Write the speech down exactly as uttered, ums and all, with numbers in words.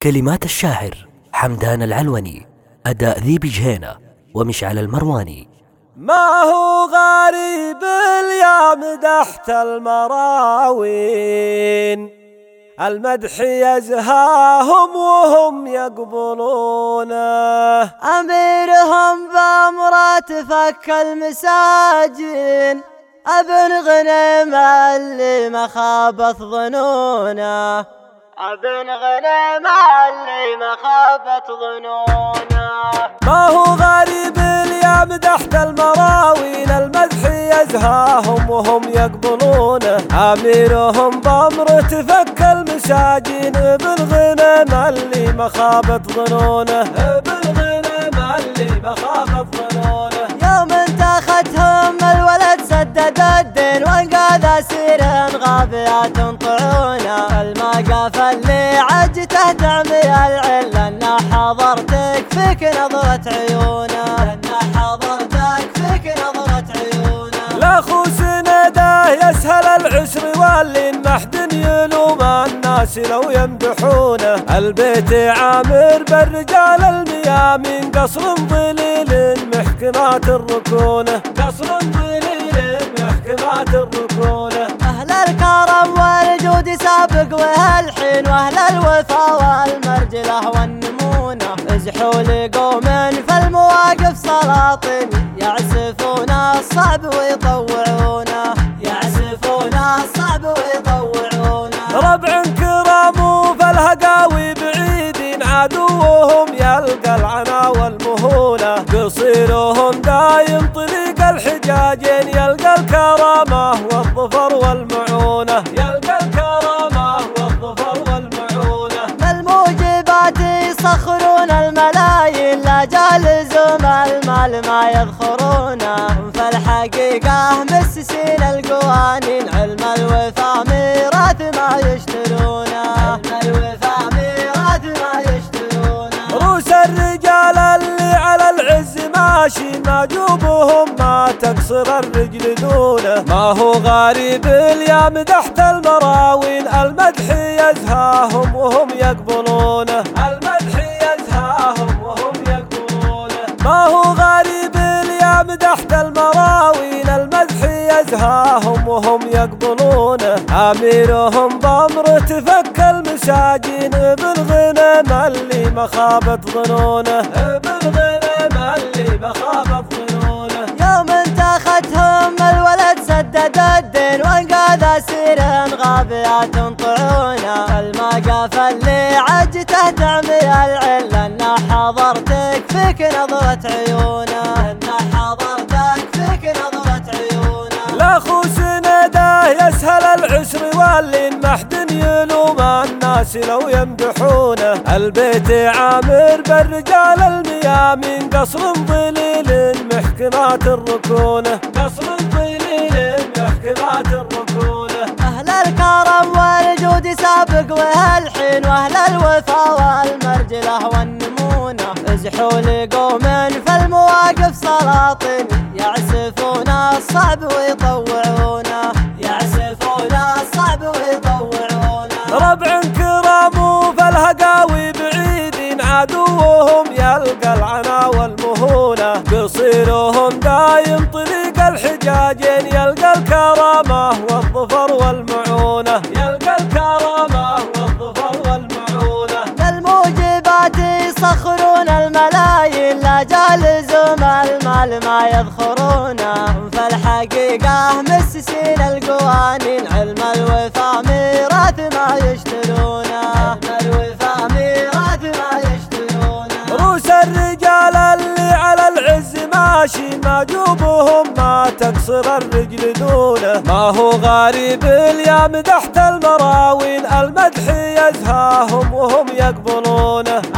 كلمات الشاعر حمدان العلوني، أداء ذي بجهينة ومشعل المرواني. ما هو غريب اليوم مدحت المراوين، المدح يزهاهم وهم يقبلونه، أميرهم بأمرات فك المساجين، ابن غنم اللي ما خابت ظنونه، ابن غنم اللي ما خابت ظنونه. ما هو غريب اليوم مدحت المراوين، المدح يزهاهم وهم يقبلونه، أميرهم بأمرة فك المساجين، بالغنم اللي ما خابت ظنونه، بالغنم اللي ما خابت ظنونه. يوم انتخذهم الولد سدد الدين، وانقاذ اسير غابيات طعونه، المقاف اللي عجته تعمي العله، انا حضرتك فيك نظرة عيونه، انا حضرتك فيك نظرة عيونه. لا خوس نداه يسهل العسر واللي محد يلوم الناس لو يمدحونه، البيت عامر بالرجال الميامين، قصر ظليل محكمات الركونه، قصر ظليل محكمات الركونه. اهل الكرم والجود سابق وهالحين، واهل الوفا والمرجله والنمونه، ازحوا لقوم في المواقف سلاطين، يعزفون الصعب ويطوعونه، يعزفون الصعب ويطوعونه. ربع كرام في الهقاوي بعيدين، عدوهم يلقى العنا والمهونه، قصيرهم دايم طريق الحجاجين، يلقى الكرامه والظفر والمعونه، يلقى الكرامه والظفر والمعونه. بالموجبات يسخرون الملايين، لا جالزهم المال ما يذخرونه، فالحقيقه مسسين القوانين، علم الوفا ميراث ما يشترونه، علم الوفا ميراث ما يشترونه. روس الرجال اللي على العز ماشي، ما جوبهم ما تقصر الرجل دونه، ما هو غريب اليوم مدحت المراوين، المدح يزهاهم وهم يقبلونه، المدح يزهاهم وهم يقبلونه. ما هو غريب اليوم مدحت المراوين، المدح يزهاهم وهم يقبلونه، أميرهم بأمرة فك المساجين، بالغنم اللي ما خابت ظنونه، بالغنم اللي ما خابت ظنونه. يوم انتخذهم الولد سدد الدين، وانقاذ اسير غابيات طعونه، المقاف اللي عجته تعمي العله، انا حضرتك فيك نظرة عيونه، انا حضرتك فيك نظرة عيونه. لا خوس نداه يسهل العسر واللي محد يلوم الناس لو يمدحونه، البيت عامر بالرجال الميامين، قصر ظليل محكمات الركونه، قصر ظليل محكمات الركونه. اهل الكرم والجود سابق وهالحين، واهل الوفا والمرجله والنمونه، ازحوا لقوم في المواقف سلاطين، يعزفون الصعب ويطوعونه، يعزفون الصعب ويطوعونه. ربع كرام في الهقاوي بعيدين، عدوهم يلقى العنا والمهونه، قصيرهم دايم طريق الحجاجين، يلقى الكرامه والظفر والمعونه، يلقى الكرامه والظفر والمعونه. بالموجبات يسخرون الملايين، لا جالزهم المال ما يذخرونه، فالحقيقه مسسين القوانين، علم الوفا ميراث ما يشترونه، علم الوفا ميراث ما يشترونه. روس الرجال اللي على العز ماشي، ما جوبهم ما تقصر الرجل دونه، ما هو غريب اليوم مدحت المراوين، المدح يزهاهم وهم يقبلونه،